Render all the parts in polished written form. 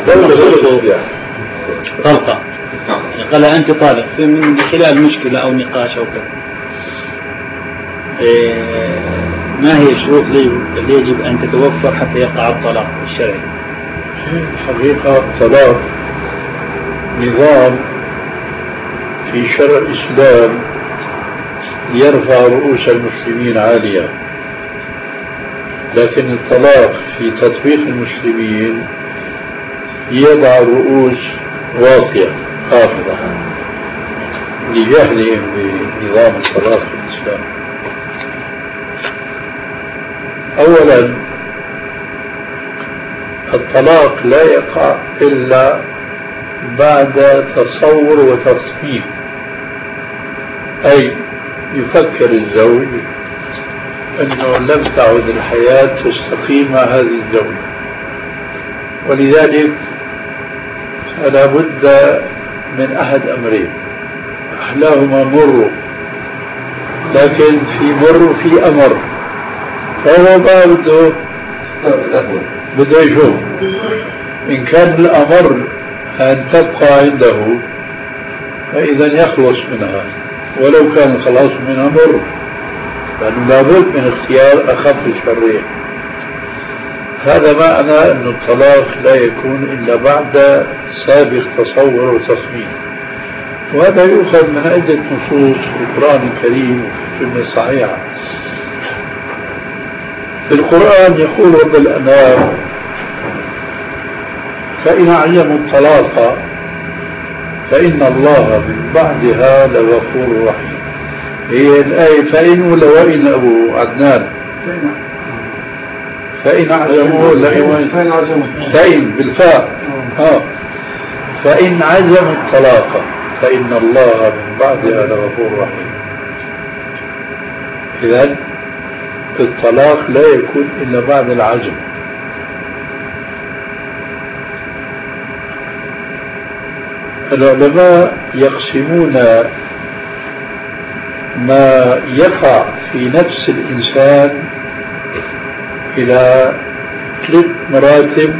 طلقة قال أنت طالق من خلال مشكلة أو نقاش أو كذا، ما هي الشروط اللي يجب أن تتوفر حتى يقع الطلاق الشرعي؟ حقيقة الطلاق نظام في شرع الإسلام يرفع رؤوس المسلمين عالية، لكن الطلاق في تطبيق المسلمين يضع الرؤوس واطية خافضة لجهلهم بنظام الطلاق في الإسلام. أولا الطلاق لا يقع إلا بعد تصور وتصميم، أي يفكر الزوج أنه لم تعد الحياة تستقيم مع هذه الزوجة، ولذلك فلا بد من أحد أمرين، أحلاهما مر، لكن في مر وفي أمر، فهو ما بده يشوف إن كان الأمر أن تبقى عنده فإذا يخلص منها، ولو كان الخلاص منها مر، لأنه لابد من اختيار أخف الشرين. هذا معنى أن الطلاق لا يكون إلا بعد سابق تصور وتصميم، وهذا يؤخذ من عدة نصوص في القرآن الكريم وفي السنة الصحيحة. في القرآن يقول رب الأنام: فإن أعجموا الطلاق فإن الله من بعدها لغفور رحيم. هي الآية فإن ولا وإن أبو عدنان؟ فإن عزموا فإن بالفاء فإن عزموا الطلاق فإن الله من بعدها لغفور رحيم. إذن الطلاق لا يكون إلا بعد العزم. العلماء يقسمون ما يقع في نفس الإنسان إلى 3 مراتب،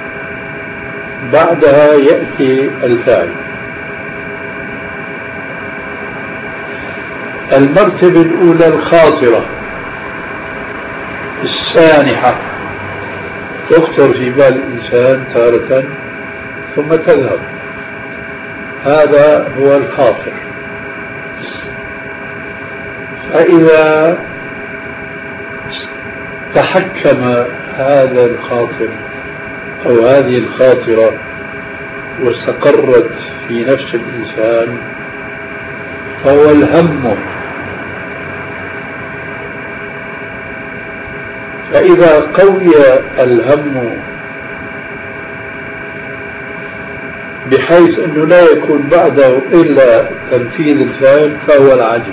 بعدها يأتي الفاعل. المرتبة الأولى الخاطرة السانحة، تخطر في بال الإنسان تارة ثم تذهب، هذا هو الخاطر. فإذا تحكم هذا الخاطر أو هذه الخاطرة واستقرت في نفس الإنسان فهو الهم. فإذا قوي الهم بحيث أنه لا يكون بعده إلا تنفيذ الفعل فهو العجب.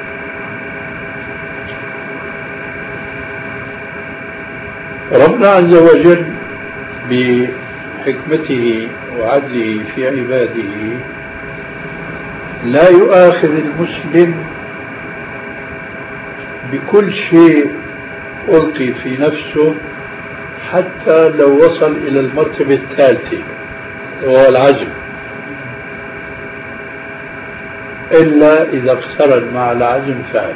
ربنا عز وجل بحكمته وعدله في عباده لا يؤاخذ المسلم بكل شيء ألقي في نفسه حتى لو وصل إلى المرتبة الثالثة وهو العجب، إلا إذا اقترن مع العزم فعل.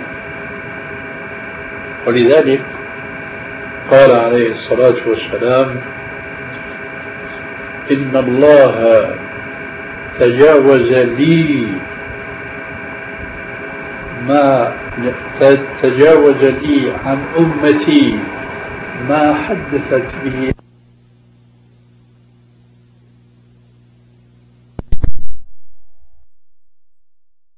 ولذلك قال عليه الصلاة والسلام: إن الله تجاوز لي عن أمتي ما حدثت به